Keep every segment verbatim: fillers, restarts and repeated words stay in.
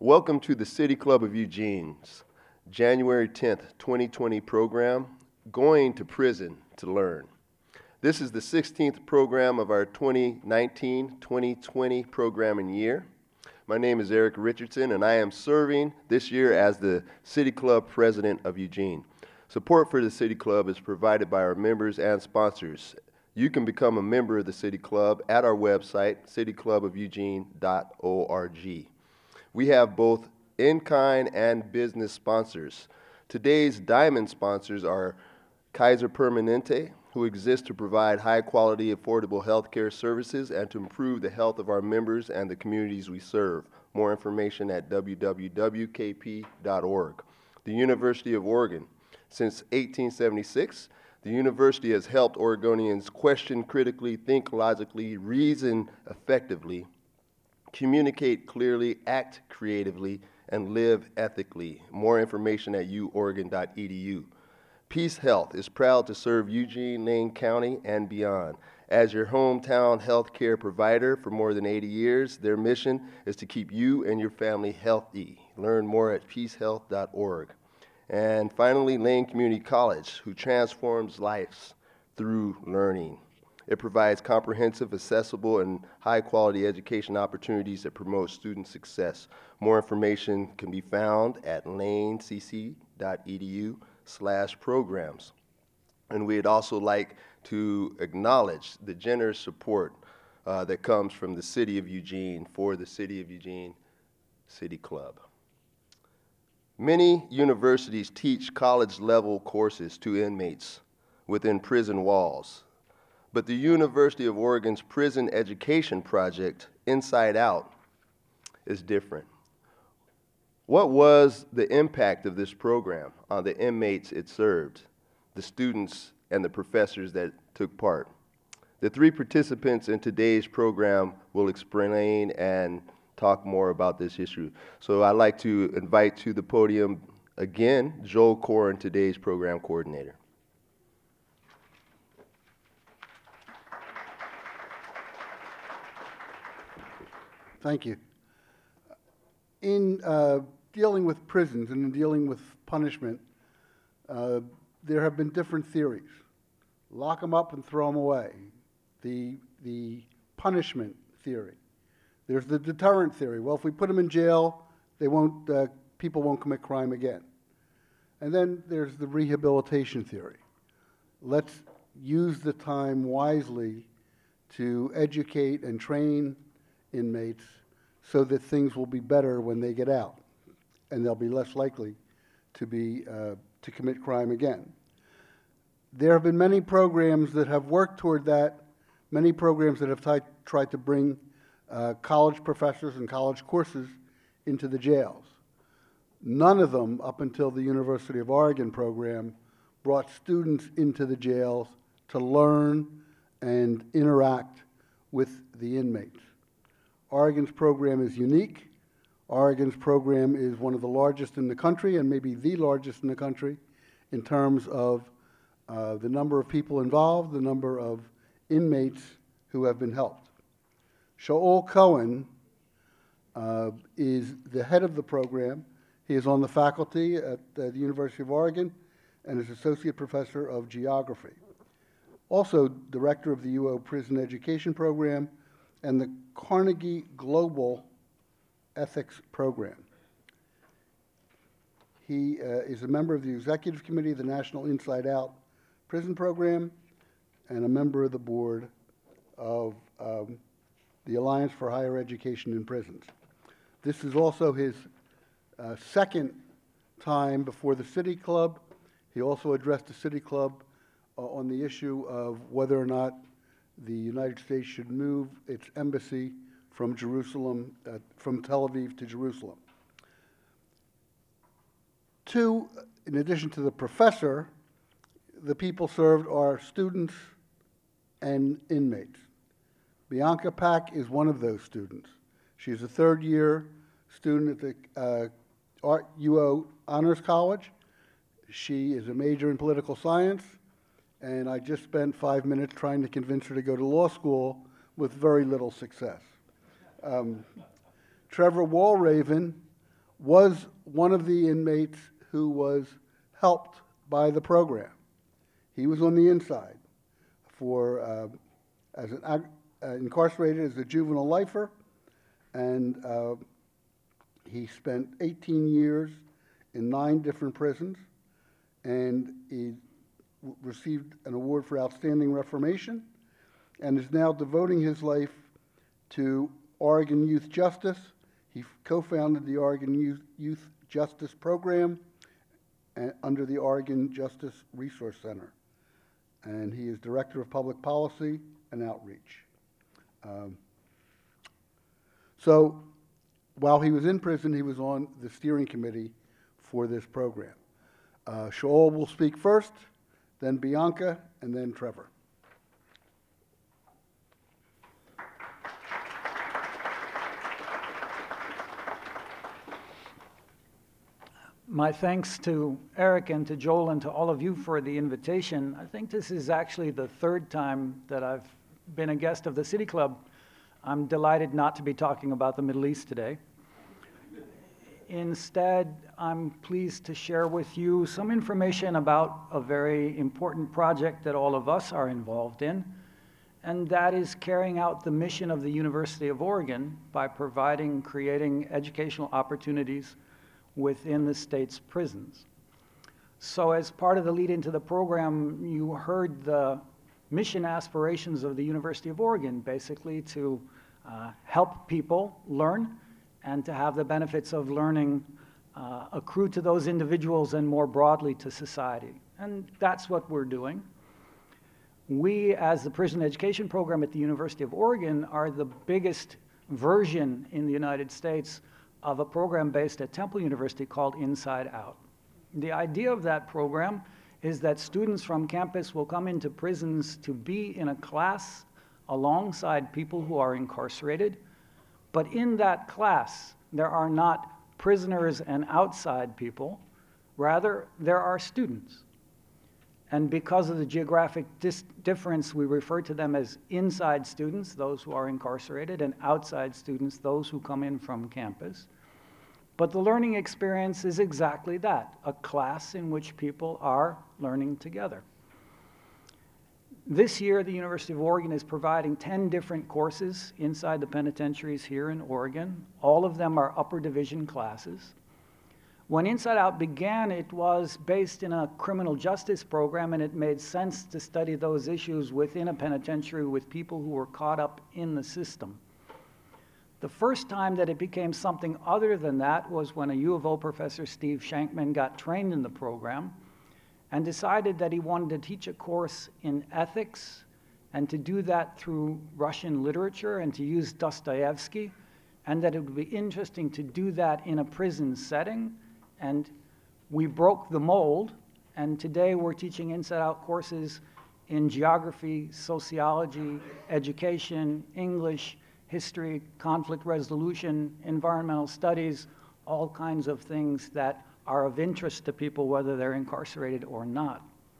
Welcome to the City Club of Eugene's January tenth, twenty twenty program, Going to Prison to Learn. This is the sixteenth program of our twenty nineteen twenty twenty programming year. My name is Eric Richardson, and I am serving this year as the City Club President of Eugene. Support for the City Club is provided by our members and sponsors. You can become a member of the City Club at our website, city club of eugene dot org. We have both in-kind and business sponsors. Today's diamond sponsors are Kaiser Permanente, who exists to provide high-quality, affordable health care services and to improve the health of our members and the communities we serve. More information at w w w dot k p dot org. The University of Oregon. Since eighteen seventy-six, the university has helped Oregonians question critically, think logically, reason effectively, communicate clearly, act creatively, and live ethically. More information at u oregon dot e d u. Peace Health is proud to serve Eugene, Lane County, and beyond. As your hometown health care provider for more than eighty years, their mission is to keep you and your family healthy. Learn more at peace health dot org. And finally, Lane Community College, who transforms lives through learning. It provides comprehensive, accessible, and high-quality education opportunities that promote student success. More information can be found at lane c c dot e d u slash programs. And we'd also like to acknowledge the generous support uh, that comes from the City of Eugene for the City of Eugene City Club. Many universities teach college-level courses to inmates within prison walls. But the University of Oregon's Prison Education Project, Inside Out, is different. What was the impact of this program on the inmates it served, the students, and the professors that took part? The three participants in today's program will explain and talk more about this issue. So I'd like to invite to the podium again Joel Corin, today's program coordinator. Thank you. In uh, dealing with prisons and in dealing with punishment, uh, there have been different theories. Lock them up and throw them away. The, the punishment theory. There's the deterrent theory. Well, if we put them in jail, they won't, uh, people won't commit crime again. And then there's the rehabilitation theory. Let's use the time wisely to educate and train inmates so that things will be better when they get out, and they'll be less likely to be uh, to commit crime again. There have been many programs that have worked toward that, many programs that have t- tried to bring uh, college professors and college courses into the jails. None of them, up until the University of Oregon program, brought students into the jails to learn and interact with the inmates. Oregon's program is unique. Oregon's program is one of the largest in the country, and maybe the largest in the country, in terms of uh, the number of people involved, the number of inmates who have been helped. Shaul Cohen uh, is the head of the program. He is on the faculty at uh, the University of Oregon and is associate professor of geography. Also, director of the U O Prison Education Program and the Carnegie Global Ethics Program. He uh, is a member of the executive committee of the National Inside Out Prison Program and a member of the board of um, the Alliance for Higher Education in Prisons. This is also his uh, second time before the City Club. He also addressed the City Club uh, on the issue of whether or not the United States should move its embassy from Jerusalem, uh, from Tel Aviv to Jerusalem. Two, in addition to the professor, the people served are students and inmates. Bianca Pack is one of those students. She's a third year student at the uh, Art U O Honors College. She is a major in political science, and I just spent five minutes trying to convince her to go to law school with very little success. Um, Trevor Walraven was one of the inmates who was helped by the program. He was on the inside for uh, as an uh, incarcerated as a juvenile lifer, and uh, he spent eighteen years in nine different prisons, and he received an award for outstanding reformation, and is now devoting his life to Oregon Youth Justice. He co-founded the Oregon Youth, Youth Justice Program uh, under the Oregon Justice Resource Center, and he is Director of Public Policy and Outreach. Um, so while he was in prison, he was on the steering committee for this program. Uh, Shaul will speak first, then Bianca, and then Trevor. My thanks to Eric and to Joel and to all of you for the invitation. I think this is actually the third time that I've been a guest of the City Club. I'm delighted not to be talking about the Middle East today. Instead, I'm pleased to share with you some information about a very important project that all of us are involved in, and that is carrying out the mission of the University of Oregon by providing, creating educational opportunities within the state's prisons. So as part of the lead into the program, you heard the mission aspirations of the University of Oregon, basically to uh, help people learn and to have the benefits of learning uh, accrue to those individuals and more broadly to society. And that's what we're doing. We, as the Prison Education Program at the University of Oregon, are the biggest version in the United States of a program based at Temple University called Inside Out. The idea of that program is that students from campus will come into prisons to be in a class alongside people who are incarcerated, but in that class there are not prisoners and outside people, rather there are students. And because of the geographic dis difference, we refer to them as inside students, those who are incarcerated, and outside students, those who come in from campus. But the learning experience is exactly that, a class in which people are learning together. This year, the University of Oregon is providing ten different courses inside the penitentiaries here in Oregon. All of them are upper division classes. When Inside Out began, it was based in a criminal justice program, and it made sense to study those issues within a penitentiary with people who were caught up in the system. The first time that it became something other than that was when a U of O professor, Steve Shankman, got trained in the program and decided that he wanted to teach a course in ethics and to do that through Russian literature and to use Dostoevsky, and that it would be interesting to do that in a prison setting. And we broke the mold, and today we're teaching Inside Out courses in geography, sociology, education, English, history, conflict resolution, environmental studies, all kinds of things that are of interest to people whether they're incarcerated or not.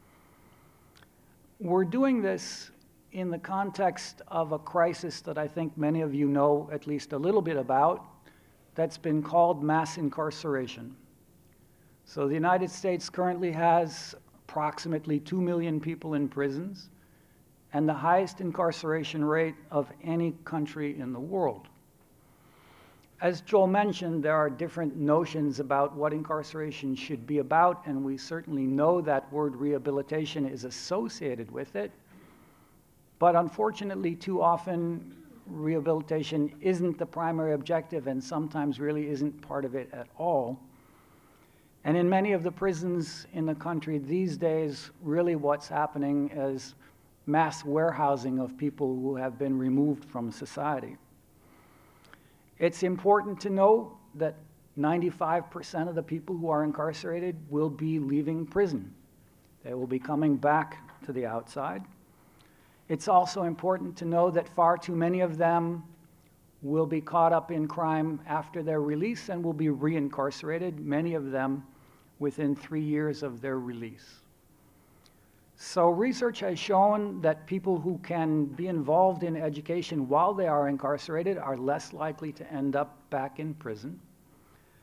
We're doing this in the context of a crisis that I think many of you know at least a little bit about, that's been called mass incarceration. So the United States currently has approximately two million people in prisons, and the highest incarceration rate of any country in the world. As Joel mentioned, there are different notions about what incarceration should be about, and we certainly know that word rehabilitation is associated with it. But unfortunately, too often, rehabilitation isn't the primary objective and sometimes really isn't part of it at all. And in many of the prisons in the country these days, really what's happening is mass warehousing of people who have been removed from society. It's important to know that ninety-five percent of the people who are incarcerated will be leaving prison. They will be coming back to the outside. It's also important to know that far too many of them will be caught up in crime after their release and will be reincarcerated, many of them within three years of their release. So research has shown that people who can be involved in education while they are incarcerated are less likely to end up back in prison.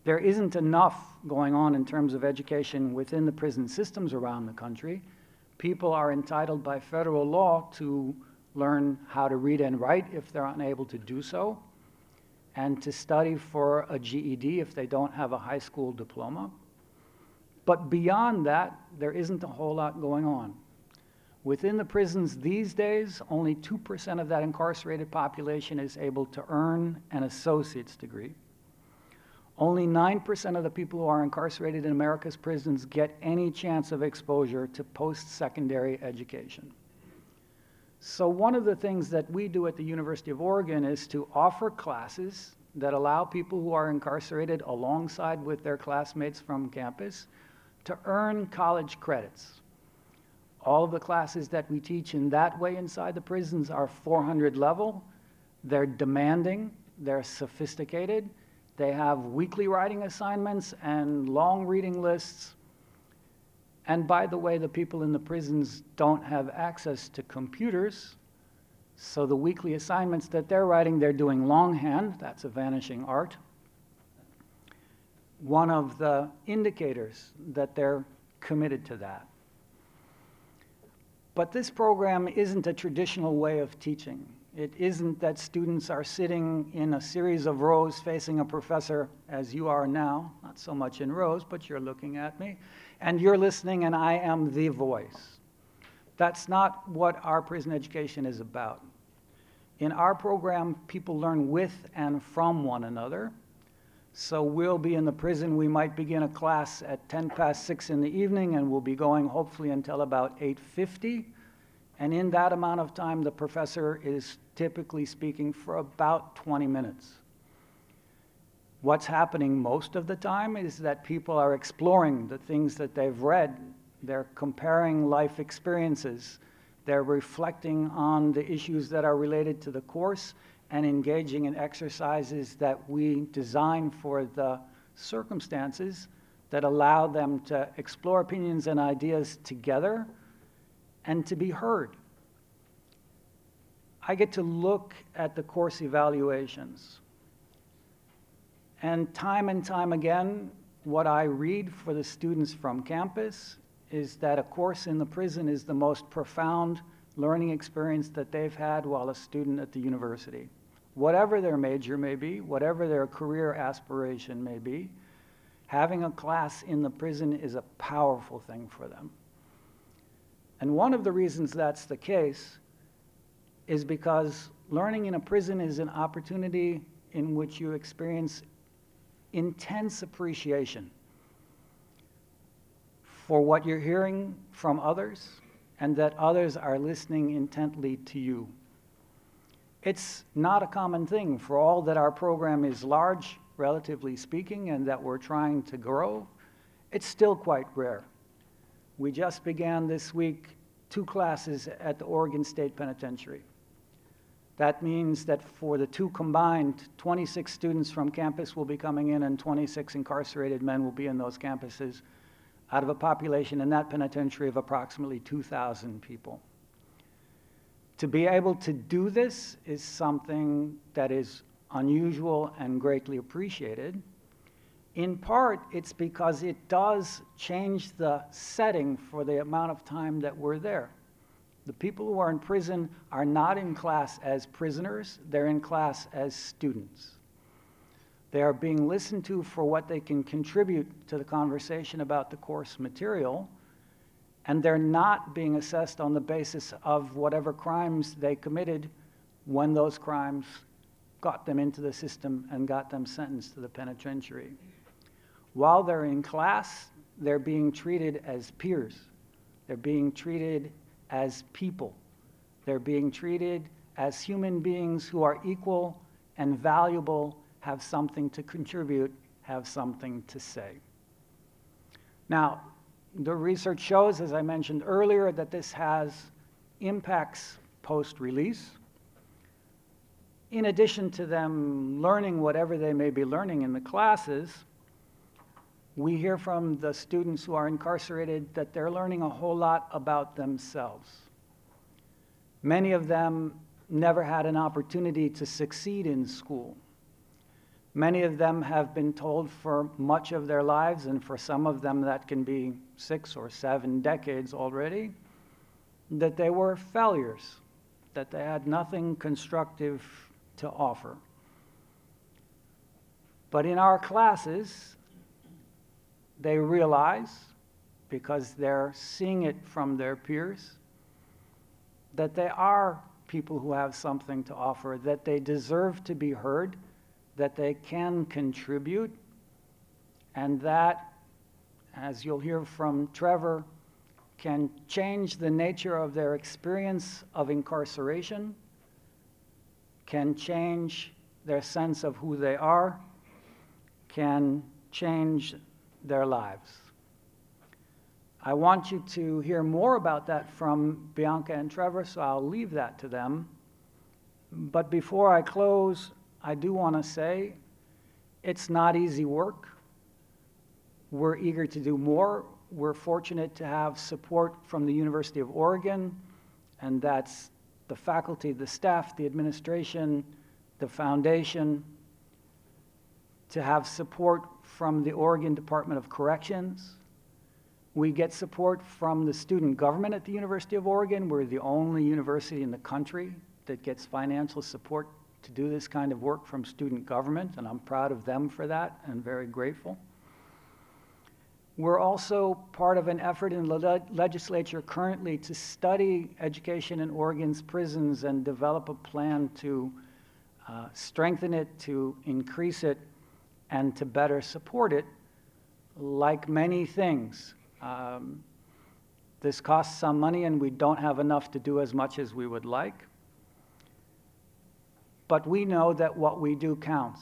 There isn't enough going on in terms of education within the prison systems around the country. People are entitled by federal law to learn how to read and write if they're unable to do so, and to study for a G E D if they don't have a high school diploma. But beyond that, there isn't a whole lot going on. Within the prisons these days, only two percent of that incarcerated population is able to earn an associate's degree. Only nine percent of the people who are incarcerated in America's prisons get any chance of exposure to post-secondary education. So one of the things that we do at the University of Oregon is to offer classes that allow people who are incarcerated alongside with their classmates from campus to earn college credits. All of the classes that we teach in that way inside the prisons are four hundred level. They're demanding, they're sophisticated, they have weekly writing assignments and long reading lists. And by the way, the people in the prisons don't have access to computers, so the weekly assignments that they're writing, they're doing longhand. That's a vanishing art. One of the indicators that they're committed to that. But this program isn't a traditional way of teaching. It isn't that students are sitting in a series of rows facing a professor, as you are now, not so much in rows, but you're looking at me, and you're listening and I am the voice. That's not what our prison education is about. In our program, people learn with and from one another. So we'll be in the prison, we might begin a class at ten past six in the evening, and we'll be going hopefully until about eight fifty. And in that amount of time, the professor is typically speaking for about twenty minutes. What's happening most of the time is that people are exploring the things that they've read. They're comparing life experiences. They're reflecting on the issues that are related to the course and engaging in exercises that we design for the circumstances that allow them to explore opinions and ideas together and to be heard. I get to look at the course evaluations. And time and time again, what I read for the students from campus is that a course in the prison is the most profound learning experience that they've had while a student at the university. Whatever their major may be, whatever their career aspiration may be, having a class in the prison is a powerful thing for them. And one of the reasons that's the case is because learning in a prison is an opportunity in which you experience intense appreciation for what you're hearing from others and that others are listening intently to you. It's not a common thing. For all that our program is large, relatively speaking, and that we're trying to grow, it's still quite rare. We just began this week two classes at the Oregon State Penitentiary. That means that for the two combined, twenty-six students from campus will be coming in and twenty-six incarcerated men will be in those campuses out of a population in that penitentiary of approximately two thousand people. To be able to do this is something that is unusual and greatly appreciated. In part, it's because it does change the setting for the amount of time that we're there. The people who are in prison are not in class as prisoners, they're in class as students. They are being listened to for what they can contribute to the conversation about the course material, and they're not being assessed on the basis of whatever crimes they committed when those crimes got them into the system and got them sentenced to the penitentiary. While they're in class, they're being treated as peers. They're being treated as people. They're being treated as human beings who are equal and valuable, have something to contribute, have something to say. Now, the research shows, as I mentioned earlier, that this has impacts post-release. In addition to them learning whatever they may be learning in the classes, we hear from the students who are incarcerated that they're learning a whole lot about themselves. Many of them never had an opportunity to succeed in school. Many of them have been told for much of their lives, and for some of them that can be six or seven decades already, that they were failures, that they had nothing constructive to offer. But in our classes, they realize, because they're seeing it from their peers, that they are people who have something to offer, that they deserve to be heard, that they can contribute, and that, as you'll hear from Trevor, can change the nature of their experience of incarceration, can change their sense of who they are, can change their lives. I want you to hear more about that from Bianca and Trevor, so I'll leave that to them. But before I close, I do want to say it's not easy work. We're eager to do more. We're fortunate to have support from the University of Oregon, and that's the faculty, the staff, the administration, the foundation, to have support from the Oregon Department of Corrections. We get support from the student government at the University of Oregon. We're the only university in the country that gets financial support to do this kind of work from student government, and I'm proud of them for that and very grateful. We're also part of an effort in the le legislature currently to study education in Oregon's prisons and develop a plan to uh, strengthen it, to increase it, and to better support it. Like many things, um, this costs some money, and we don't have enough to do as much as we would like. But we know that what we do counts.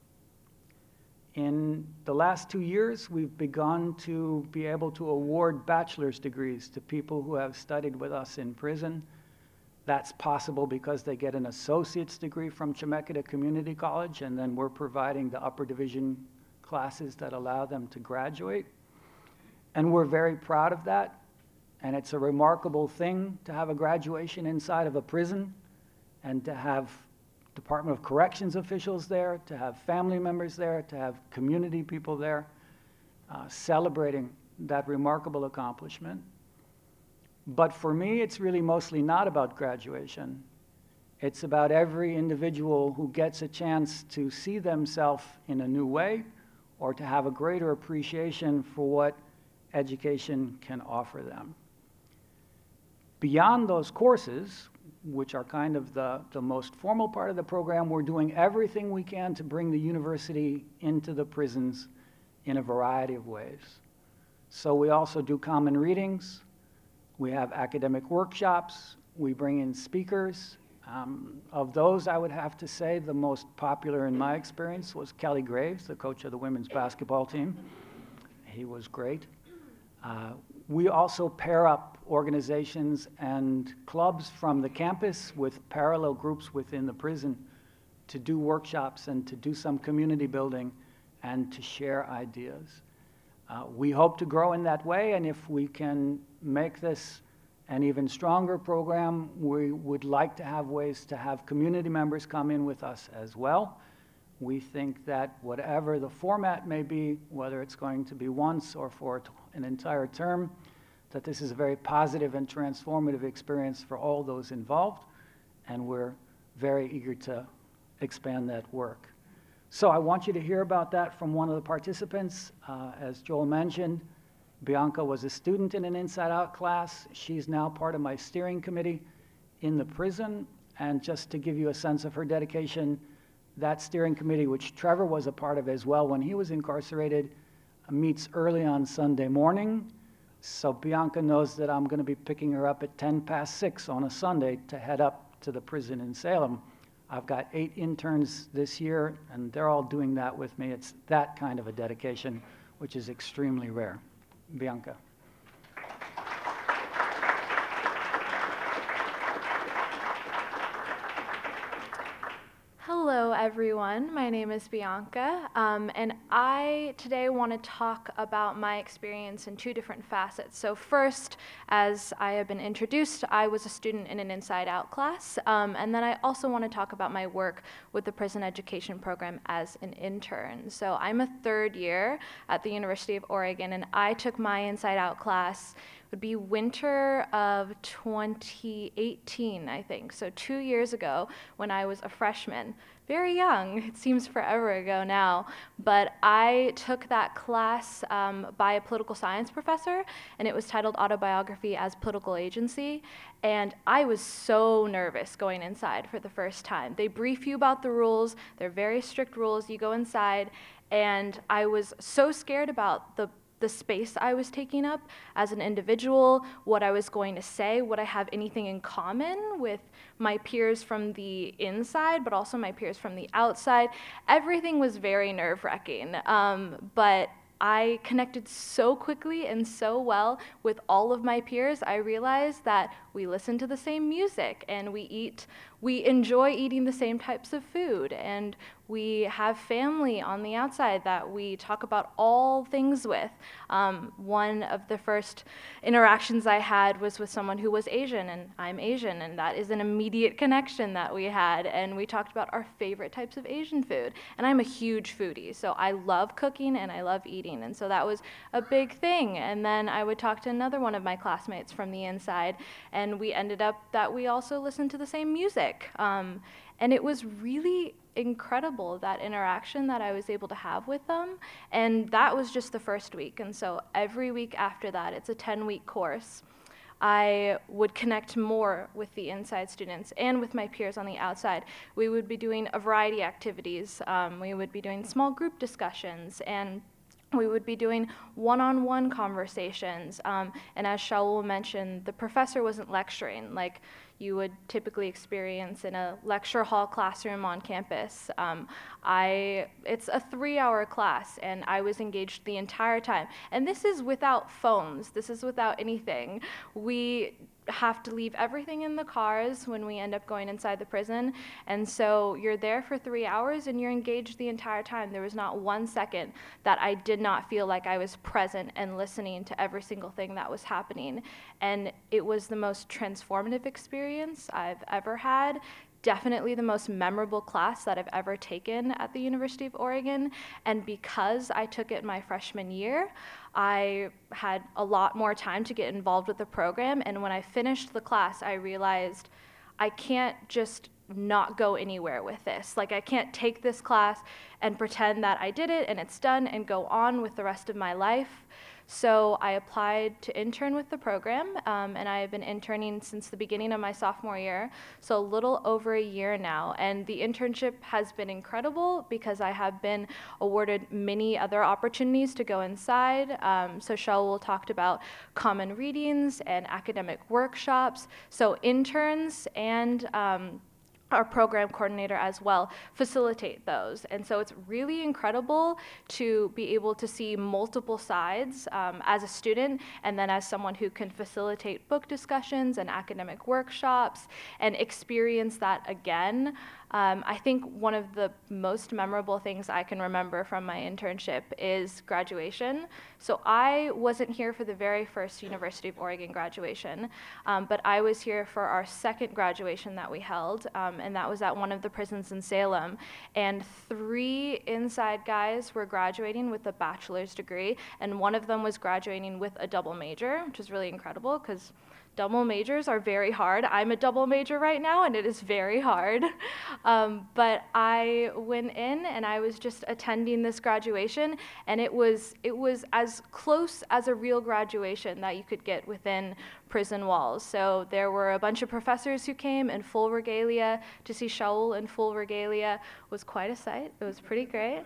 In the last two years, we've begun to be able to award bachelor's degrees to people who have studied with us in prison. That's possible because they get an associate's degree from Chemeketa Community College, and then we're providing the upper division classes that allow them to graduate. And we're very proud of that. And it's a remarkable thing to have a graduation inside of a prison and to have Department of Corrections officials there, to have family members there, to have community people there, uh, celebrating that remarkable accomplishment. But for me, it's really mostly not about graduation. It's about every individual who gets a chance to see themselves in a new way or to have a greater appreciation for what education can offer them. Beyond those courses, which are kind of the, the most formal part of the program, we're doing everything we can to bring the university into the prisons in a variety of ways. So we also do common readings, we have academic workshops, we bring in speakers. Um, of those, I would have to say the most popular in my experience was Kelly Graves, the coach of the women's basketball team. He was great. Uh, we also pair up organizations and clubs from the campus with parallel groups within the prison to do workshops and to do some community building and to share ideas. Uh, we hope to grow in that way, and if we can make this an even stronger program, we would like to have ways to have community members come in with us as well. We think that whatever the format may be, whether it's going to be once or for an entire term, that this is a very positive and transformative experience for all those involved, and we're very eager to expand that work. So I want you to hear about that from one of the participants. Uh, as Joel mentioned, Bianca was a student in an Inside Out class. She's now part of my steering committee in the prison, and just to give you a sense of her dedication, that steering committee, which Trevor was a part of as well when he was incarcerated, meets early on Sunday morning. So Bianca knows that I'm going to be picking her up at ten past six on a Sunday to head up to the prison in Salem. I've got eight interns this year, and they're all doing that with me. It's that kind of a dedication, which is extremely rare. Bianca. Hello, everyone. My name is Bianca, um, and I today want to talk about my experience in two different facets. So first, as I have been introduced, I was a student in an Inside Out class, um, and then I also want to talk about my work with the prison education program as an intern. So I'm a third year at the University of Oregon, and I took my Inside Out class would be winter of twenty eighteen, I think. So two years ago when I was a freshman. Very young, it seems forever ago now, but I took that class um, by a political science professor, and it was titled Autobiography as Political Agency, and I was so nervous going inside for the first time. They brief you about the rules, they're very strict rules, you go inside, and I was so scared about the the space I was taking up as an individual, what I was going to say, would I have anything in common with my peers from the inside, but also my peers from the outside. Everything was very nerve-wracking, um, but I connected so quickly and so well with all of my peers. I realized that we listen to the same music and we eat, we enjoy eating the same types of food, and we have family on the outside that we talk about all things with. Um, one of the first interactions I had was with someone who was Asian, and I'm Asian, and that is an immediate connection that we had, and we talked about our favorite types of Asian food. And I'm a huge foodie, so I love cooking and I love eating, and so that was a big thing. And then I would talk to another one of my classmates from the inside, and we ended up that we also listened to the same music. Um, and it was really incredible, that interaction that I was able to have with them. And that was just the first week. And so every week after that, it's a ten-week course, I would connect more with the inside students and with my peers on the outside. We would be doing a variety of activities. Um, we would be doing small group discussions, and we would be doing one-on-one conversations. Um, and as Shaul mentioned, the professor wasn't lecturing like you would typically experience in a lecture hall classroom on campus. Um, I, it's a three-hour class, and I was engaged the entire time. And this is without phones. This is without anything. We have to leave everything in the cars when we end up going inside the prison. And so you're there for three hours and you're engaged the entire time. There was not one second that I did not feel like I was present and listening to every single thing that was happening. And it was the most transformative experience I've ever had. Definitely the most memorable class that I've ever taken at the University of Oregon. And because I took it my freshman year, I had a lot more time to get involved with the program. And when I finished the class, I realized I can't just not go anywhere with this. Like, I can't take this class and pretend that I did it and it's done and go on with the rest of my life. So I applied to intern with the program, um, and I have been interning since the beginning of my sophomore year, so a little over a year now. And the internship has been incredible because I have been awarded many other opportunities to go inside. Um, so Shaul talked about common readings and academic workshops. So interns and um, our program coordinator as well facilitate those. And so it's really incredible to be able to see multiple sides um, as a student, and then as someone who can facilitate book discussions and academic workshops and experience that again. Um, I think one of the most memorable things I can remember from my internship is graduation. So I wasn't here for the very first University of Oregon graduation, um, but I was here for our second graduation that we held, um, and that was at one of the prisons in Salem. And three inside guys were graduating with a bachelor's degree, and one of them was graduating with a double major, which is really incredible because double majors are very hard. I'm a double major right now, and it is very hard. Um, but I went in, and I was just attending this graduation, and it was it was as close as a real graduation that you could get within prison walls. So there were a bunch of professors who came in full regalia. To see Shaul in full regalia was quite a sight. It was pretty great.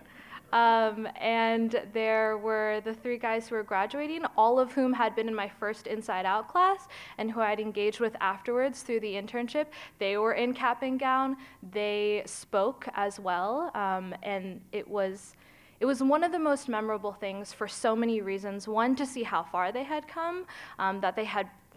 Um, and there were the three guys who were graduating, all of whom had been in my first Inside Out class and who I'd engaged with afterwards through the internship. They were in cap and gown. They spoke as well, um, and it was It was one of the most memorable things for so many reasons. One, to see how far they had come, um, that they had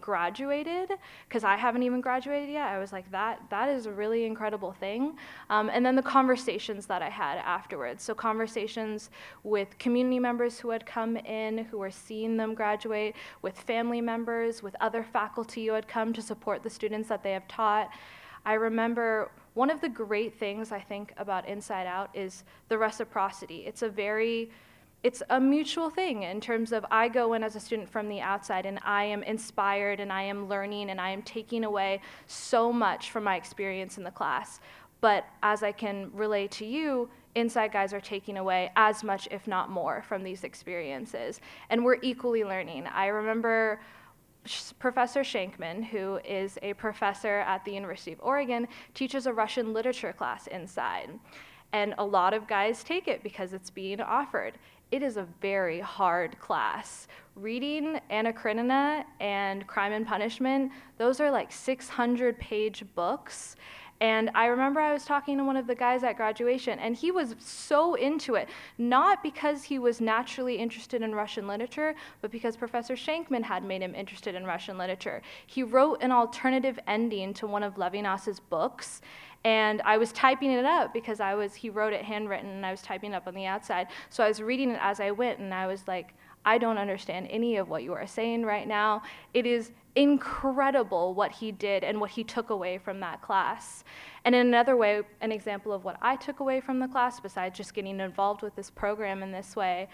graduated, because I haven't even graduated yet. I was like, that that is a really incredible thing. Um, and then the conversations that I had afterwards. So conversations with community members who had come in, who were seeing them graduate, with family members, with other faculty who had come to support the students that they have taught. I remember one of the great things I think about Inside Out is the reciprocity. It's a very It's a mutual thing in terms of I go in as a student from the outside and I am inspired and I am learning and I am taking away so much from my experience in the class. But as I can relay to you, Inside guys are taking away as much, if not more, from these experiences. And we're equally learning. I remember Professor Shankman, who is a professor at the University of Oregon, teaches a Russian literature class Inside. And a lot of guys take it because it's being offered. It is a very hard class. Reading Anna Karenina and Crime and Punishment, those are like six hundred page books. And I remember I was talking to one of the guys at graduation, and he was so into it, not because he was naturally interested in Russian literature, but because Professor Shankman had made him interested in Russian literature. He wrote an alternative ending to one of Levinas's books, and I was typing it up because I was, he wrote it handwritten, and I was typing it up on the outside. So I was reading it as I went, and I was like, I don't understand any of what you are saying right now. It is incredible what he did and what he took away from that class. And in another way, an example of what I took away from the class, besides just getting involved with this program in this way,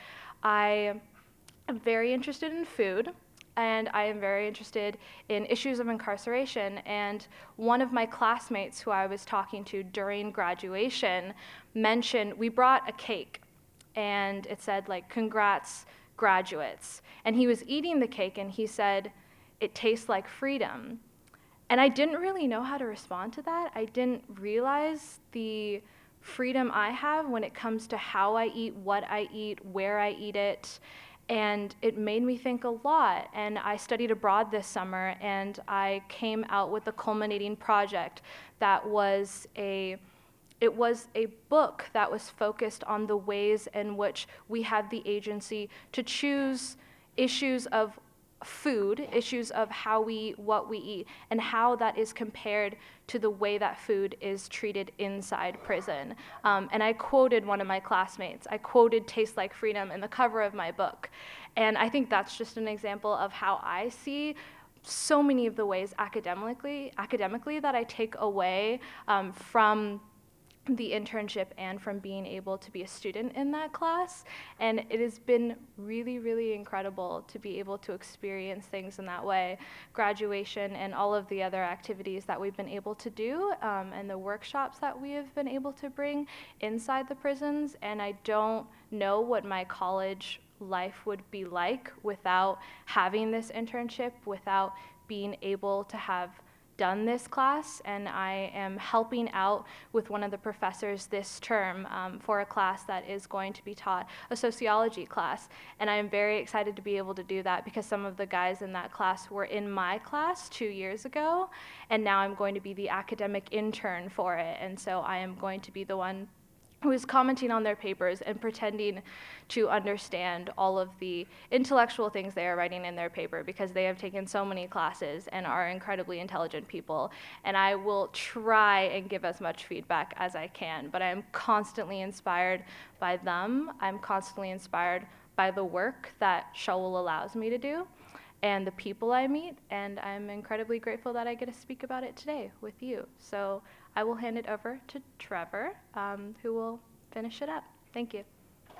I am very interested in food, and I am very interested in issues of incarceration. And one of my classmates who I was talking to during graduation mentioned, we brought a cake, and it said, like, congrats, graduates. And he was eating the cake, and he said, it tastes like freedom. And I didn't really know how to respond to that. I didn't realize the freedom I have when it comes to how I eat, what I eat, where I eat it. And it made me think a lot. And I studied abroad this summer, and I came out with a culminating project that was a It was a book that was focused on the ways in which we have the agency to choose issues of food, issues of how we eat, what we eat, and how that is compared to the way that food is treated inside prison. Um, and I quoted one of my classmates. I quoted Taste Like Freedom in the cover of my book. And I think that's just an example of how I see so many of the ways academically, academically that I take away um, from the internship and from being able to be a student in that class. And it has been really, really incredible to be able to experience things in that way. Graduation and all of the other activities that we've been able to do um, and the workshops that we have been able to bring inside the prisons. And I don't know what my college life would be like without having this internship, without being able to have done this class. And I am helping out with one of the professors this term um, for a class that is going to be taught, a sociology class. And I am very excited to be able to do that because some of the guys in that class were in my class two years ago, and now I'm going to be the academic intern for it. And so I am going to be the one who is commenting on their papers and pretending to understand all of the intellectual things they are writing in their paper, because they have taken so many classes and are incredibly intelligent people. And I will try and give as much feedback as I can, but I am constantly inspired by them. I'm constantly inspired by the work that Shaul allows me to do and the people I meet, and I'm incredibly grateful that I get to speak about it today with you. So I will hand it over to Trevor, um, who will finish it up. Thank you.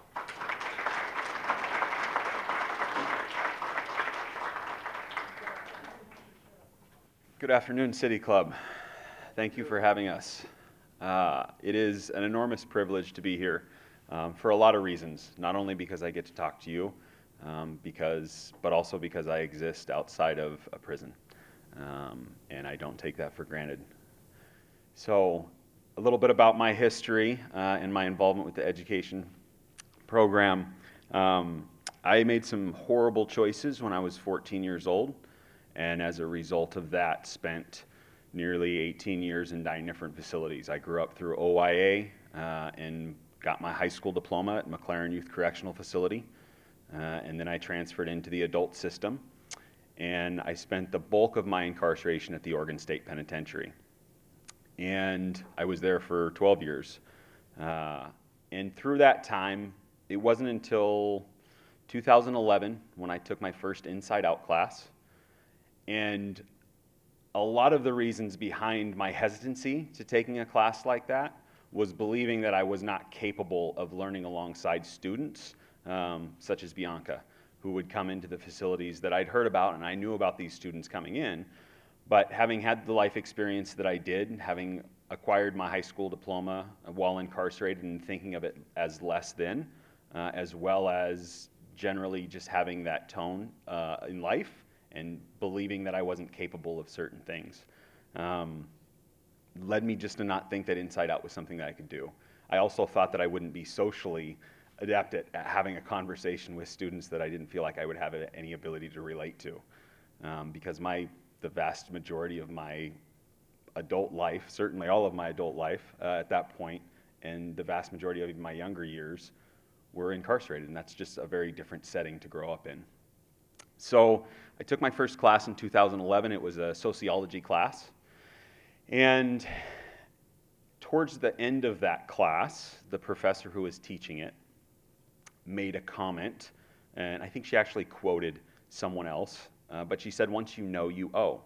Good afternoon, City Club. Thank you for having us. Uh, it is an enormous privilege to be here um, for a lot of reasons, not only because I get to talk to you, um, because, but also because I exist outside of a prison, um, and I don't take that for granted. So a little bit about my history uh, and my involvement with the education program. Um, I made some horrible choices when I was fourteen years old, and as a result of that, spent nearly eighteen years in nine different facilities. I grew up through O I A uh, and got my high school diploma at McLaren Youth Correctional Facility, uh, and then I transferred into the adult system. and I spent the bulk of my incarceration at the Oregon State Penitentiary. And I was there for twelve years. Uh, and through that time, it wasn't until two thousand eleven when I took my first Inside Out class. And a lot of the reasons behind my hesitancy to taking a class like that was believing that I was not capable of learning alongside students, um, such as Bianca, who would come into the facilities that I'd heard about, and I knew about these students coming in. But having had the life experience that I did, having acquired my high school diploma while incarcerated and thinking of it as less than, uh, as well as generally just having that tone uh, in life and believing that I wasn't capable of certain things, um, led me just to not think that Inside Out was something that I could do. I also thought that I wouldn't be socially adept at, at having a conversation with students that I didn't feel like I would have any ability to relate to, um, because my the vast majority of my adult life, certainly all of my adult life uh, at that point, and the vast majority of even my younger years were incarcerated, and that's just a very different setting to grow up in. So I took my first class in two thousand eleven. It was a sociology class. And towards the end of that class, the professor who was teaching it made a comment, and I think she actually quoted someone else, uh, but she said, "Once you know, you owe."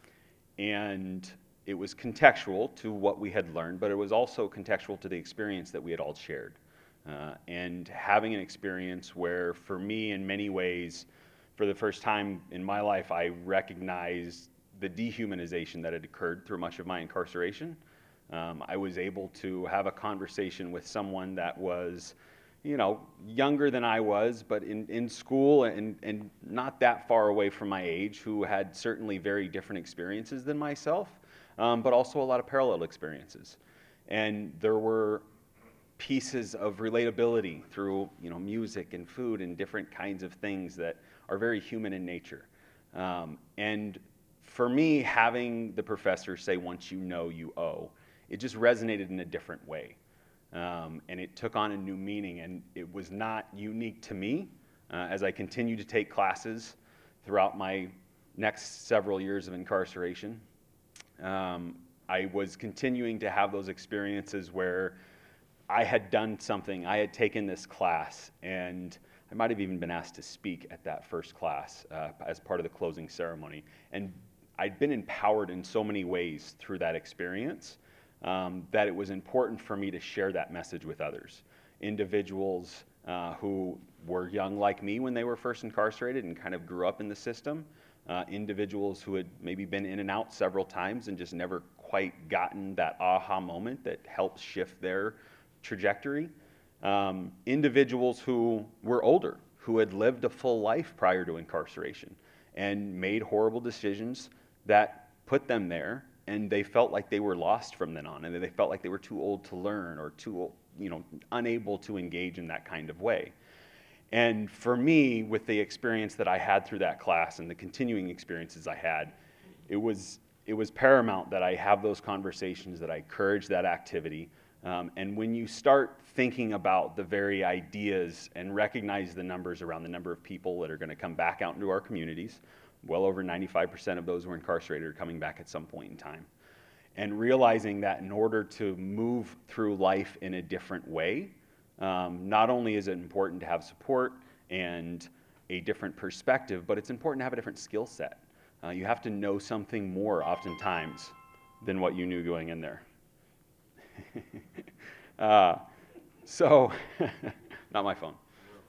And it was contextual to what we had learned, but it was also contextual to the experience that we had all shared. Uh, and having an experience where, for me, in many ways, for the first time in my life, I recognized the dehumanization that had occurred through much of my incarceration. Um, I was able to have a conversation with someone that was, you know, younger than I was, but in, in school and, and not that far away from my age, who had certainly very different experiences than myself, um, but also a lot of parallel experiences. And there were pieces of relatability through, you know, music and food and different kinds of things that are very human in nature. Um, and for me, having the professor say, "Once you know, you owe," it just resonated in a different way. Um, and it took on a new meaning, and it was not unique to me. Uh, as I continued to take classes throughout my next several years of incarceration, um, I was continuing to have those experiences where I had done something, I had taken this class, and I might have even been asked to speak at that first class uh, as part of the closing ceremony. And I'd been empowered in so many ways through that experience um, that it was important for me to share that message with others. Individuals uh, who were young like me when they were first incarcerated and kind of grew up in the system. Uh, individuals who had maybe been in and out several times and just never quite gotten that aha moment that helped shift their trajectory. Um, individuals who were older, who had lived a full life prior to incarceration and made horrible decisions that put them there, and they felt like they were lost from then on, and they felt like they were too old to learn or too old, you know, unable to engage in that kind of way. And for me, with the experience that I had through that class and the continuing experiences I had, it was it was paramount that I have those conversations, that I encourage that activity. Um, and when you start thinking about the very ideas and recognize the numbers around the number of people that are going to come back out into our communities, well over ninety-five percent of those who are incarcerated are coming back at some point in time. And realizing that in order to move through life in a different way, um, not only is it important to have support and a different perspective, but it's important to have a different skill set. Uh, you have to know something more oftentimes than what you knew going in there. uh, so, not my phone.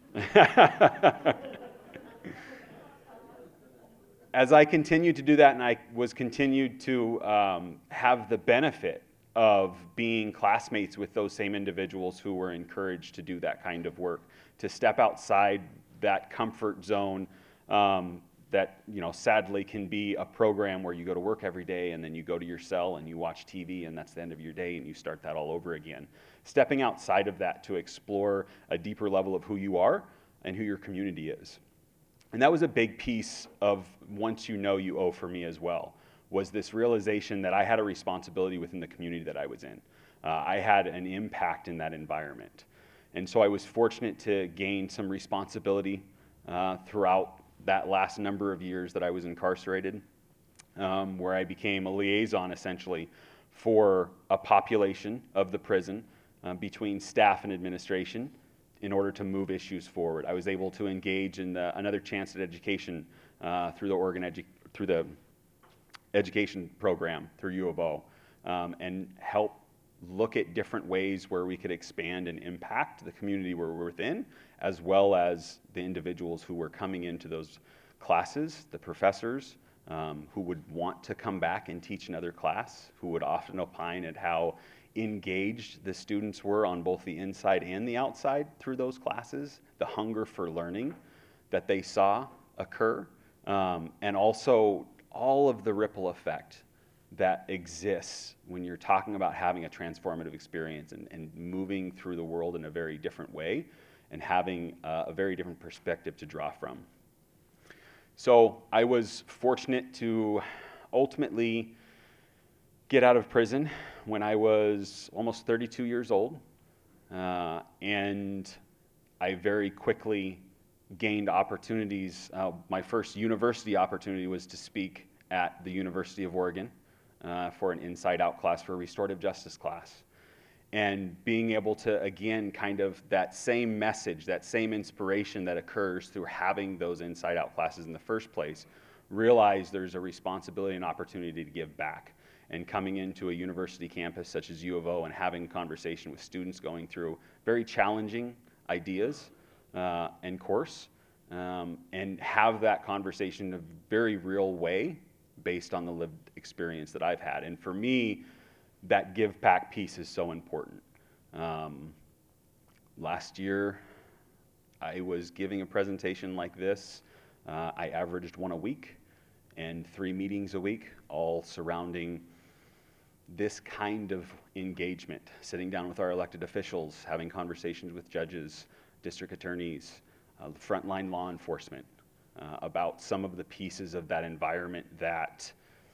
As I continued to do that, and I was continued to um, have the benefit of being classmates with those same individuals who were encouraged to do that kind of work, to step outside that comfort zone um, that, you know, sadly can be a program where you go to work every day and then you go to your cell and you watch T V and that's the end of your day and you start that all over again. Stepping outside of that to explore a deeper level of who you are and who your community is. And that was a big piece of once you know, you owe for me as well, was this realization that I had a responsibility within the community that I was in. Uh, I had an impact in that environment. And so I was fortunate to gain some responsibility uh, throughout that last number of years that I was incarcerated, um, where I became a liaison essentially for a population of the prison uh, between staff and administration in order to move issues forward. I was able to engage in the, another chance at education uh, through the Oregon edu through the education program through U of O, um, and help look at different ways where we could expand and impact the community where we're within, as well as the individuals who were coming into those classes, the professors um, who would want to come back and teach another class, who would often opine at how engaged the students were on both the inside and the outside through those classes, the hunger for learning that they saw occur, um, and also all of the ripple effect that exists when you're talking about having a transformative experience and, and moving through the world in a very different way and having uh, a very different perspective to draw from. So I was fortunate to ultimately get out of prison when I was almost thirty-two years old, uh, and I very quickly gained opportunities. Uh, my first university opportunity was to speak at the University of Oregon uh, for an Inside Out class, for a restorative justice class. And being able to, again, kind of that same message, that same inspiration that occurs through having those Inside Out classes in the first place, realize there's a responsibility and opportunity to give back. And coming into a university campus such as U of O and having a conversation with students going through very challenging ideas uh, and course, um, and have that conversation in a very real way based on the lived experience that I've had. And for me, that give back piece is so important. Um, last year, I was giving a presentation like this. Uh, I averaged one a week and three meetings a week, all surrounding this kind of engagement, sitting down with our elected officials, having conversations with judges, district attorneys, uh, frontline law enforcement, uh, about some of the pieces of that environment that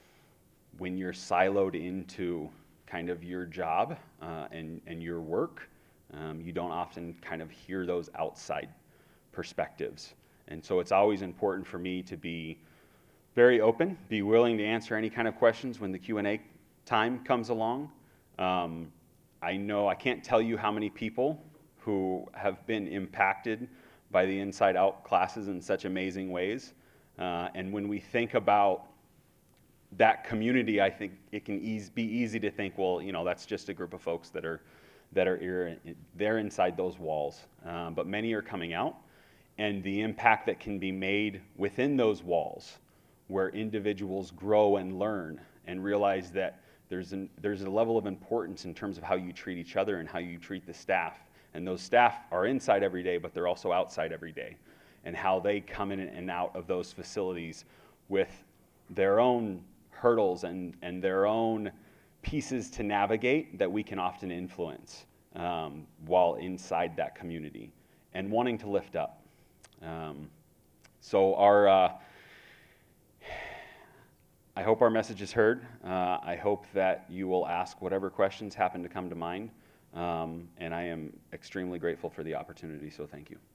when you're siloed into kind of your job uh, and, and your work, um, you don't often kind of hear those outside perspectives. And so it's always important for me to be very open, be willing to answer any kind of questions when the Q and A time comes along. Um, I know I can't tell you how many people who have been impacted by the Inside Out classes in such amazing ways. Uh, and when we think about that community, I think it can ease, be easy to think, well, you know, that's just a group of folks that are that are ir- they're inside those walls. Um, but many are coming out, and the impact that can be made within those walls, where individuals grow and learn and realize that there's an, there's a level of importance in terms of how you treat each other and how you treat the staff. And those staff are inside every day, but they're also outside every day, and how they come in and out of those facilities with their own hurdles and, and their own pieces to navigate that we can often influence um, while inside that community and wanting to lift up. Um, so our, uh, I hope our message is heard. Uh, I hope that you will ask whatever questions happen to come to mind. Um, and I am extremely grateful for the opportunity, so thank you.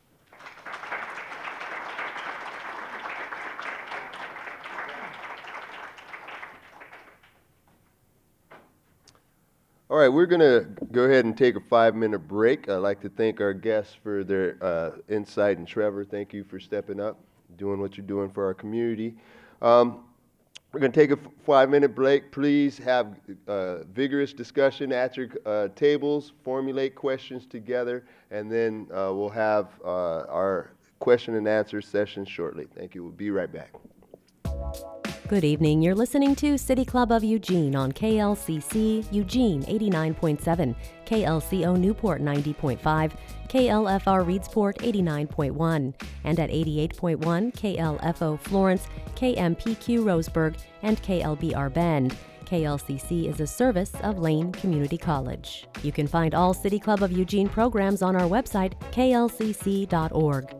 All right, we're going to go ahead and take a five-minute break. I'd like to thank our guests for their uh, insight, and Trevor, thank you for stepping up, doing what you're doing for our community. Um, we're going to take a five-minute break. Please have uh, vigorous discussion at your uh, tables, formulate questions together, and then uh, we'll have uh, our question and answer session shortly. Thank you. We'll be right back. Good evening. You're listening to City Club of Eugene on K L C C Eugene eighty-nine point seven, K L C O Newport ninety point five, K L F R Reedsport eighty-nine point one, and at eighty-eight point one K L F O Florence, K M P Q Roseburg, and K L B R Bend. K L C C is a service of Lane Community College. You can find all City Club of Eugene programs on our website, K L C C dot org.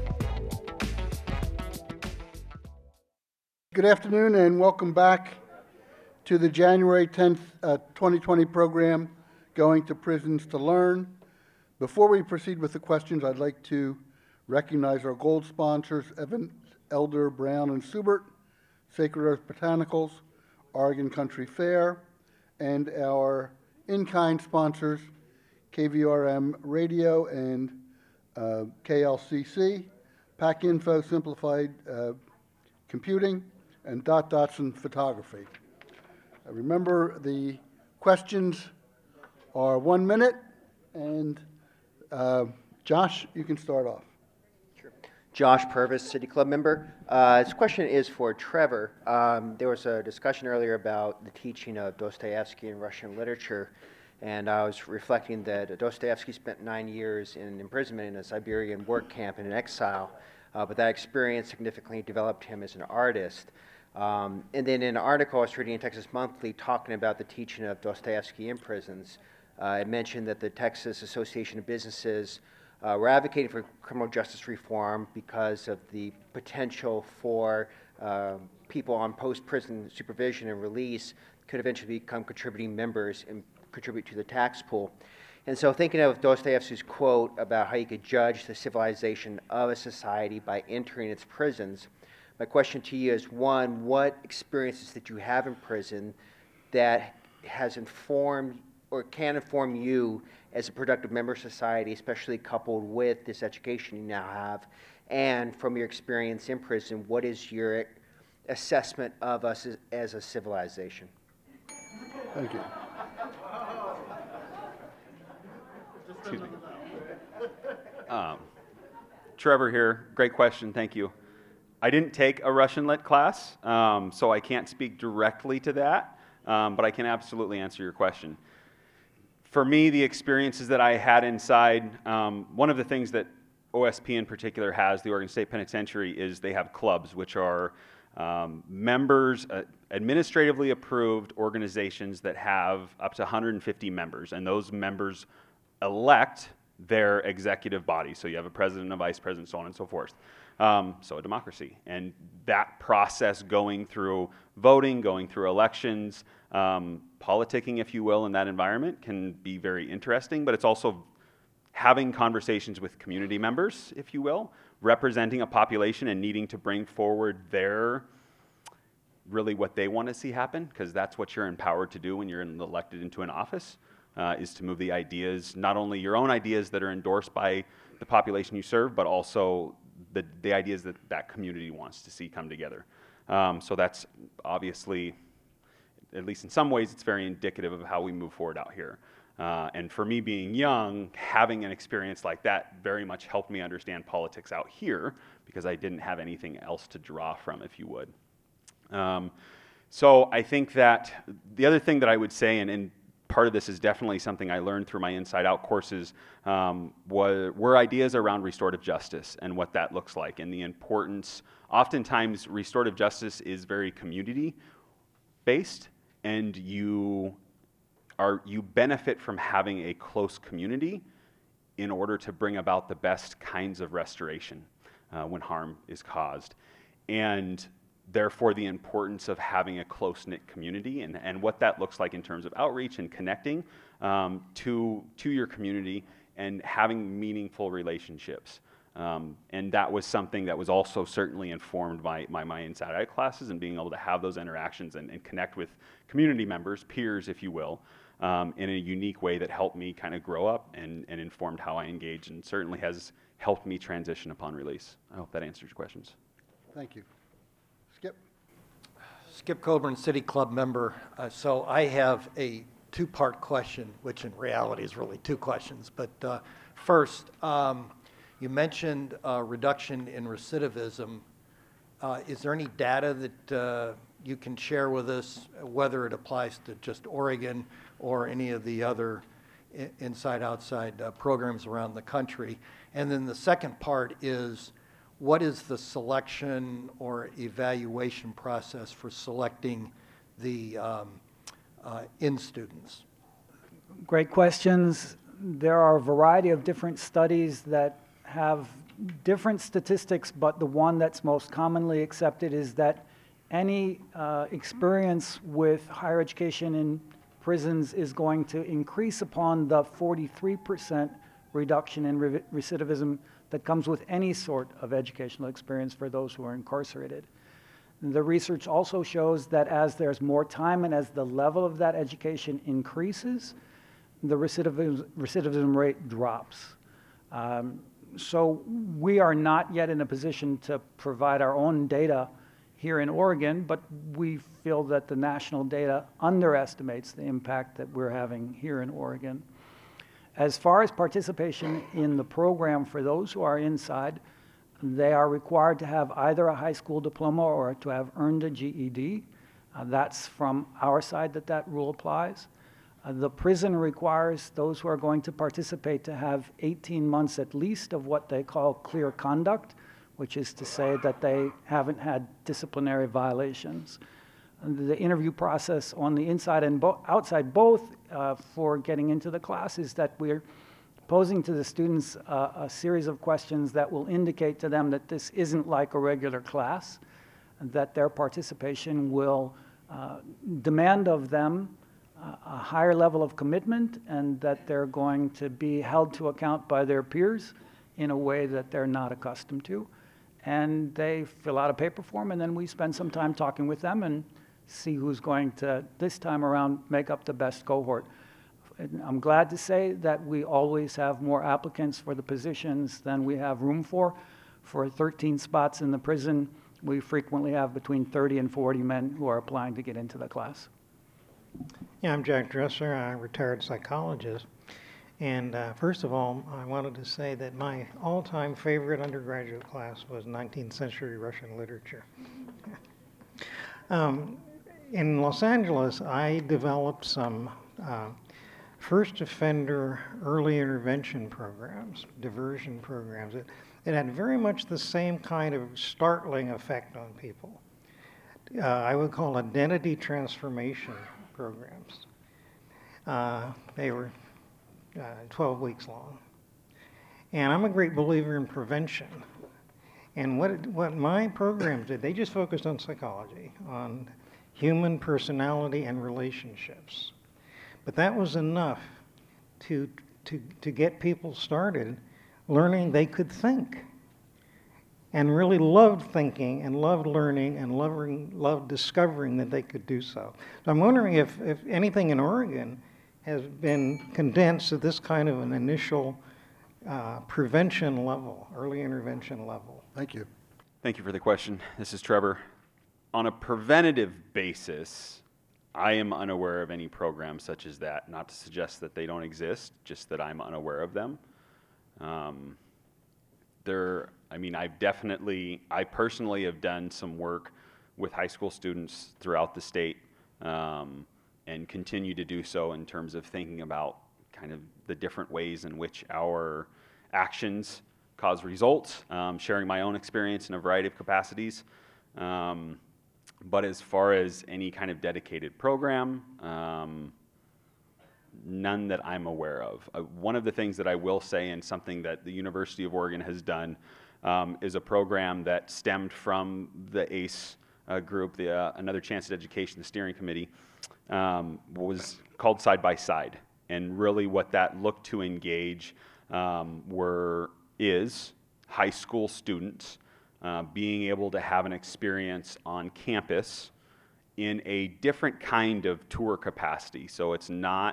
Good afternoon and welcome back to the January tenth, uh, twenty twenty program, Going to Prisons to Learn. Before we proceed with the questions, I'd like to recognize our gold sponsors, Evan, Elder, Brown, and Subert, Sacred Earth Botanicals, Oregon Country Fair, and our in-kind sponsors, K V R M Radio and uh, K L C C, PacInfo Simplified uh, Computing, and Dot Dotson Photography. Uh, remember, the questions are one minute, and uh, Josh, you can start off. Josh Purvis, City Club member. Uh, this question is for Trevor. Um, there was a discussion earlier about the teaching of Dostoevsky in Russian literature, and I was reflecting that Dostoevsky spent nine years in imprisonment in a Siberian work camp and in exile, uh, but that experience significantly developed him as an artist. Um, and then in an article I was reading in Texas Monthly talking about the teaching of Dostoevsky in prisons, uh, it mentioned that the Texas Association of Businesses Uh, we're advocating for criminal justice reform because of the potential for uh, people on post-prison supervision and release could eventually become contributing members and contribute to the tax pool. And so thinking of Dostoevsky's quote about how you could judge the civilization of a society by entering its prisons, my question to you is, one, what experiences did you have in prison that has informed or can inform you as a productive member of society, especially coupled with this education you now have? And from your experience in prison, what is your assessment of us as, as a civilization? Thank you. Excuse me. Um, Trevor here. Great question. Thank you. I didn't take a Russian lit class, um, so I can't speak directly to that, um, but I can absolutely answer your question. For me, the experiences that I had inside, um, one of the things that O S P in particular has, the Oregon State Penitentiary, is they have clubs, which are um, members, uh, administratively approved organizations that have up to one hundred fifty members, and those members elect their executive body. So you have a president, a vice president, so on and so forth. Um, so a democracy. And that process going through voting, going through elections, um, politicking, if you will, in that environment can be very interesting, but it's also having conversations with community members, if you will, representing a population and needing to bring forward their, really what they want to see happen, because that's what you're empowered to do when you're elected into an office, uh, is to move the ideas, not only your own ideas that are endorsed by the population you serve, but also the, the ideas that that community wants to see come together. Um, so that's obviously, at least in some ways, it's very indicative of how we move forward out here. Uh, and for me being young, having an experience like that very much helped me understand politics out here, because I didn't have anything else to draw from, if you would. Um, so I think that the other thing that I would say, and, and part of this is definitely something I learned through my Inside Out courses, um, were, were ideas around restorative justice and what that looks like, and the importance. Oftentimes, restorative justice is very community-based, and you are you benefit from having a close community in order to bring about the best kinds of restoration uh, when harm is caused. And therefore, the importance of having a close-knit community and, and what that looks like in terms of outreach and connecting um, to, to your community and having meaningful relationships. Um, and that was something that was also certainly informed by my, my Inside Out classes, and being able to have those interactions and, and connect with community members, peers, if you will, um, in a unique way that helped me kind of grow up and, and informed how I engage, and certainly has helped me transition upon release. I hope that answers your questions. Thank you. Skip. Skip Coburn, City Club member. Uh, so I have a two-part question, which in reality is really two questions. But uh, first, um, you mentioned uh, reduction in recidivism. Uh, is there any data that uh, you can share with us, whether it applies to just Oregon or any of the other inside-outside uh, programs around the country? And then the second part is, what is the selection or evaluation process for selecting the um, uh, in students? Great questions. There are a variety of different studies that have different statistics, but the one that's most commonly accepted is that any uh, experience with higher education in prisons is going to increase upon the forty-three percent reduction in re recidivism that comes with any sort of educational experience for those who are incarcerated. The research also shows that as there's more time and as the level of that education increases, the recidivism, recidivism rate drops. Um, so we are not yet in a position to provide our own data here in Oregon, but we feel that the national data underestimates the impact that we're having here in Oregon. As far as participation in the program for those who are inside, they are required to have either a high school diploma or to have earned a G E D. Uh, that's from our side that that rule applies. Uh, the prison requires those who are going to participate to have eighteen months at least of what they call clear conduct, which is to say that they haven't had disciplinary violations. And the interview process on the inside and bo- outside both uh, for getting into the class is that we're posing to the students uh, a series of questions that will indicate to them that this isn't like a regular class, and that their participation will uh, demand of them uh, a higher level of commitment, and that they're going to be held to account by their peers in a way that they're not accustomed to. And they fill out a paper form, and then we spend some time talking with them and see who's going to, this time around, make up the best cohort. And I'm glad to say that we always have more applicants for the positions than we have room for. For thirteen spots in the prison, we frequently have between thirty and forty men who are applying to get into the class. Yeah, I'm Jack Dresser, I'm a retired psychologist. And uh, first of all, I wanted to say that my all-time favorite undergraduate class was nineteenth century Russian literature. um, in Los Angeles, I developed some uh, first offender early intervention programs, diversion programs. It, it had very much the same kind of startling effect on people. Uh, I would call identity transformation programs. Uh, they were uh, twelve weeks long. And I'm a great believer in prevention. And what, it, what my programs did, they just focused on psychology, on human personality and relationships. But that was enough to, to, to get people started learning they could think, and really loved thinking and loved learning and loving, loved discovering that they could do so. So I'm wondering if, if anything in Oregon has been condensed to this kind of an initial uh, prevention level, early intervention level. Thank you. Thank you for the question. This is Trevor. On a preventative basis, I am unaware of any programs such as that. Not to suggest that they don't exist, just that I'm unaware of them. Um, there, I mean, I've definitely, I personally have done some work with high school students throughout the state, um, and continue to do so in terms of thinking about kind of the different ways in which our actions cause results, um, sharing my own experience in a variety of capacities. Um, But as far as any kind of dedicated program, um, none that I'm aware of. Uh, one of the things that I will say, and something that the University of Oregon has done, um, is a program that stemmed from the A C E uh, group, the uh, Another Chance at Education, the steering committee, um, was called Side by Side. And really what that looked to engage um, were, is high school students Uh, being able to have an experience on campus in a different kind of tour capacity. So it's not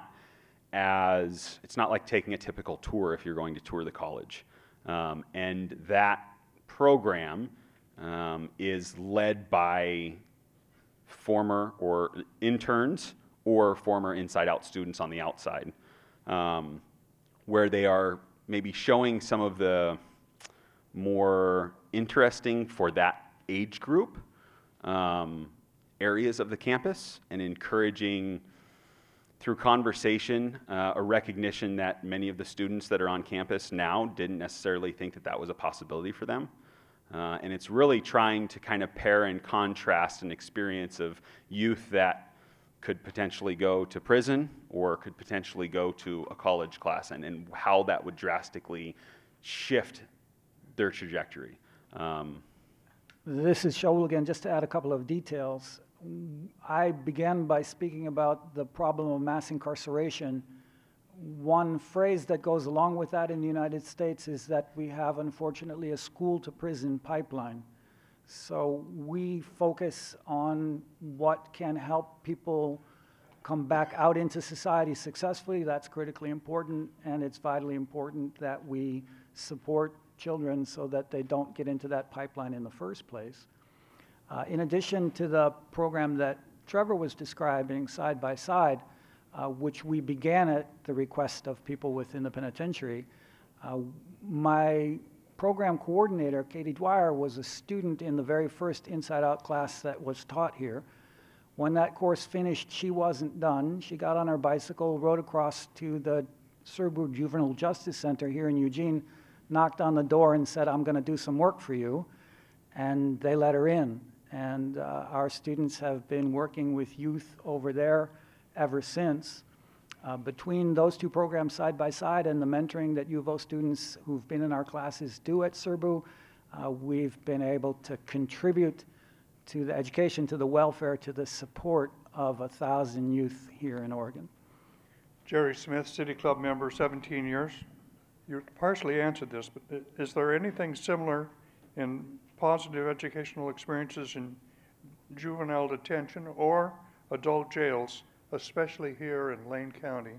as, it's not like taking a typical tour if you're going to tour the college. Um, and that program um, is led by former or interns or former Inside Out students on the outside, um, where they are maybe showing some of the more interesting for that age group um, areas of the campus, and encouraging through conversation uh, a recognition that many of the students that are on campus now didn't necessarily think that that was a possibility for them. Uh, and it's really trying to kind of pair and contrast an experience of youth that could potentially go to prison or could potentially go to a college class, and, and how that would drastically shift their trajectory. Um, This is Shaul again, just to add a couple of details. I began by speaking about the problem of mass incarceration one phrase that goes along with that in the United States is that we have, unfortunately, a school-to-prison pipeline. So we focus on what can help people come back out into society successfully. That's critically important, and it's vitally important that we support children so that they don't get into that pipeline in the first place. Uh, in addition to the program that Trevor was describing, Side by Side, uh, which we began at the request of people within the penitentiary, uh, my program coordinator, Katie Dwyer, was a student in the very first Inside Out class that was taught here. When that course finished, she wasn't done. She got on her bicycle, rode across to the Surbu Juvenile Justice Center here in Eugene, knocked on the door and said, "I'm going to do some work for you." And they let her in. And uh, our students have been working with youth over there ever since. Uh, between those two programs side by side and the mentoring that U of O students who've been in our classes do at Surbu, uh, we've been able to contribute to the education, to the welfare, to the support of a thousand youth here in Oregon. Jerry Smith, City Club member, seventeen years. You partially answered this, but is there anything similar in positive educational experiences in juvenile detention or adult jails, especially here in Lane County?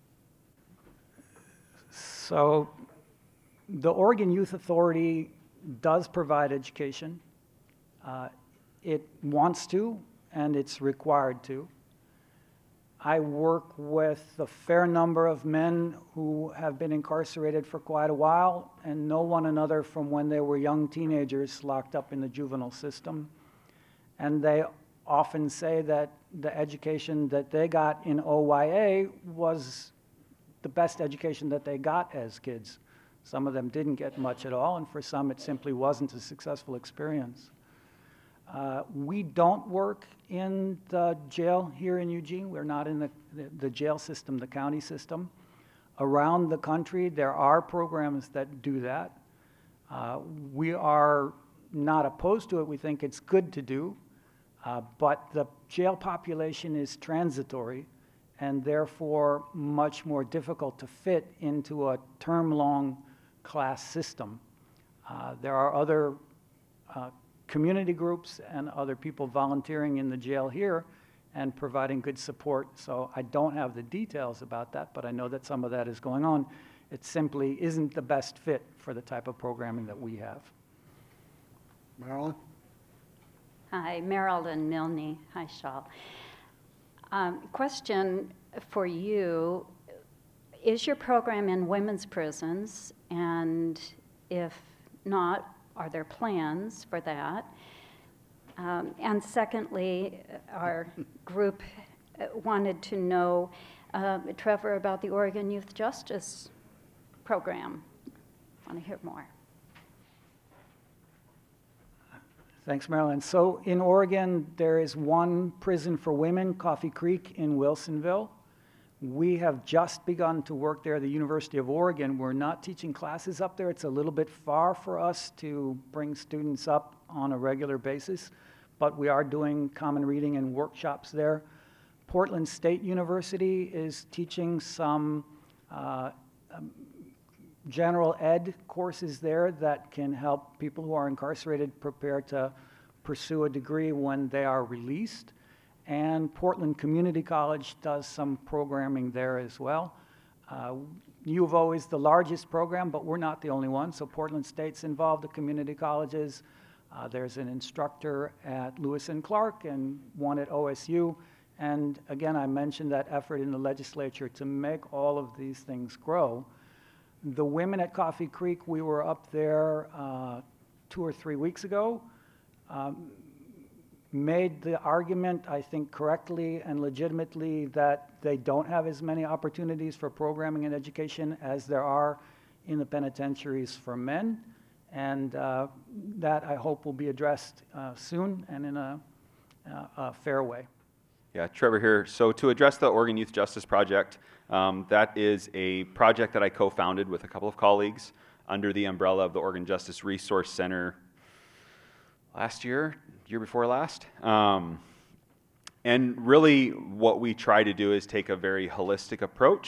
So the Oregon Youth Authority does provide education. Uh, It wants to, and it's required to. I work with a fair number of men who have been incarcerated for quite a while and know one another from when they were young teenagers locked up in the juvenile system. And they often say that the education that they got in O Y A was the best education that they got as kids. Some of them didn't get much at all, and for some it simply wasn't a successful experience. Uh, we don't work in the jail here in Eugene. We're not in the, the, the jail system, the county system. Around the country, there are programs that do that. Uh, we are not opposed to it. We think it's good to do. Uh, but the jail population is transitory and therefore much more difficult to fit into a term-long class system. Uh, there are other uh, community groups and other people volunteering in the jail here and providing good support. So I don't have the details about that, but I know that some of that is going on. It simply isn't the best fit for the type of programming that we have. Marilyn? Hi, Marilyn Milne. Hi, Shaul. Um, question for you. Is your program in women's prisons? And if not, are there plans for that? Um, and secondly, our group wanted to know, uh, Trevor, about the Oregon Youth Justice Program. I want to hear more. Thanks, Marilyn. So in Oregon, there is one prison for women, Coffee Creek in Wilsonville. We have just begun to work there at the University of Oregon. We're not teaching classes up there. It's a little bit far for us to bring students up on a regular basis, but we are doing common reading and workshops there. Portland State University is teaching some uh, um, general ed courses there that can help people who are incarcerated prepare to pursue a degree when they are released. And Portland Community College does some programming there as well. Uh, U of O is the largest program, but we're not the only one. So Portland State's involved, the community colleges. Uh, there's an instructor at Lewis and Clark and one at O S U. And again, I mentioned that effort in the legislature to make all of these things grow. The women at Coffee Creek, we were up there uh, two or three weeks ago. Um, made the argument, I think correctly and legitimately, that they don't have as many opportunities for programming and education as there are in the penitentiaries for men. And uh, that, I hope, will be addressed uh, soon and in a, uh, a fair way. Yeah, Trevor here. So to address the Oregon Youth Justice Project, um, that is a project that I co-founded with a couple of colleagues under the umbrella of the Oregon Justice Resource Center last year, year before last. Um, and really what we try to do is take a very holistic approach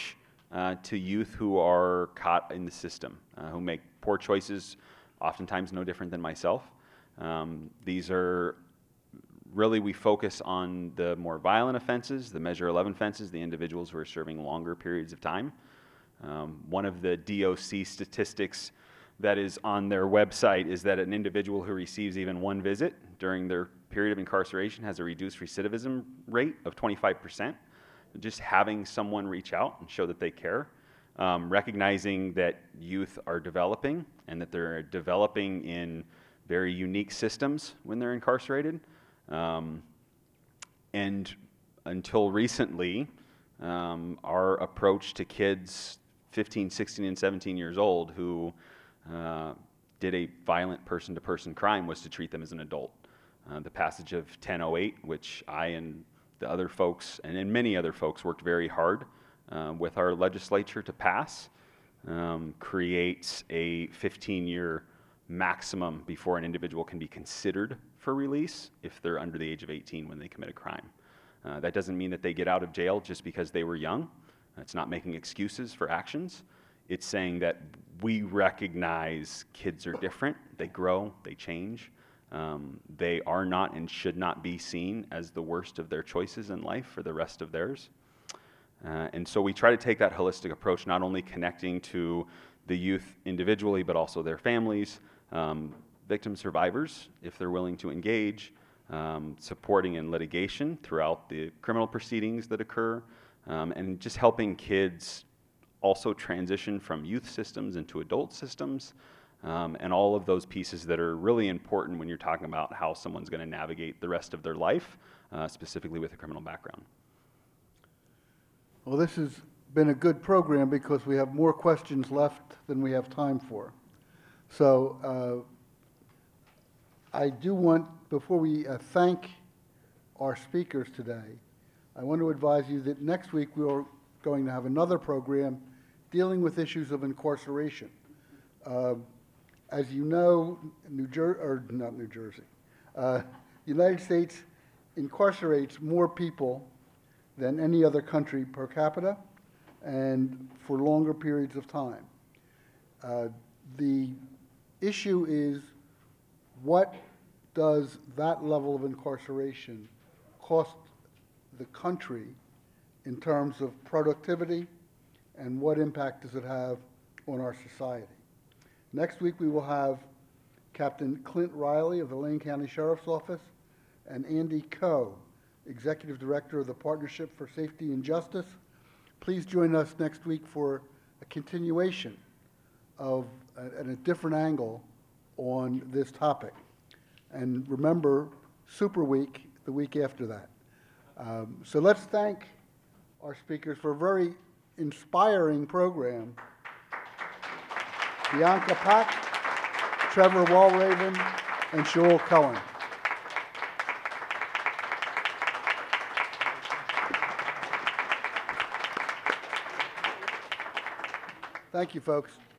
uh, to youth who are caught in the system, uh, who make poor choices, oftentimes no different than myself. Um, these are really, we focus on the more violent offenses, the Measure eleven offenses, the individuals who are serving longer periods of time. Um, one of the D O C statistics that is on their website is that an individual who receives even one visit during their period of incarceration has a reduced recidivism rate of twenty-five percent. Just having someone reach out and show that they care, um, recognizing that youth are developing and that they're developing in very unique systems when they're incarcerated. Um, and until recently, um, our approach to kids fifteen, sixteen, and seventeen years old who uh, did a violent person-to-person crime was to treat them as an adult. Uh, the passage of ten oh eight, which I and the other folks, and, and many other folks, worked very hard uh, with our legislature to pass, um, creates a fifteen-year maximum before an individual can be considered for release if they're under the age of eighteen when they commit a crime. Uh, that doesn't mean that they get out of jail just because they were young. It's not making excuses for actions. It's saying that we recognize kids are different, they grow, they change. Um, they are not and should not be seen as the worst of their choices in life for the rest of theirs. Uh, and so we try to take that holistic approach, not only connecting to the youth individually, but also their families, um, victim survivors, if they're willing to engage, um, supporting in litigation throughout the criminal proceedings that occur, um, and just helping kids also transition from youth systems into adult systems, um, and all of those pieces that are really important when you're talking about how someone's going to navigate the rest of their life, uh, specifically with a criminal background. Well, this has been a good program because we have more questions left than we have time for. So uh, I do want, before we uh, thank our speakers today, I want to advise you that next week we are going to have another program dealing with issues of incarceration. Uh, as you know, New Jersey, or not New Jersey, uh, United States incarcerates more people than any other country per capita and for longer periods of time. Uh, the issue is, what does that level of incarceration cost the country in terms of productivity, and what impact does it have on our society? Next week we will have Captain Clint Riley of the Lane County Sheriff's Office and Andy Coe, Executive Director of the Partnership for Safety and Justice. Please join us next week for a continuation of a, and a different angle on this topic. And remember, Super Week the week after that. Um, so let's thank our speakers for a very inspiring program. Bianca Pack, Trevor Walraven, and Shaul Cohen. Thank you, folks.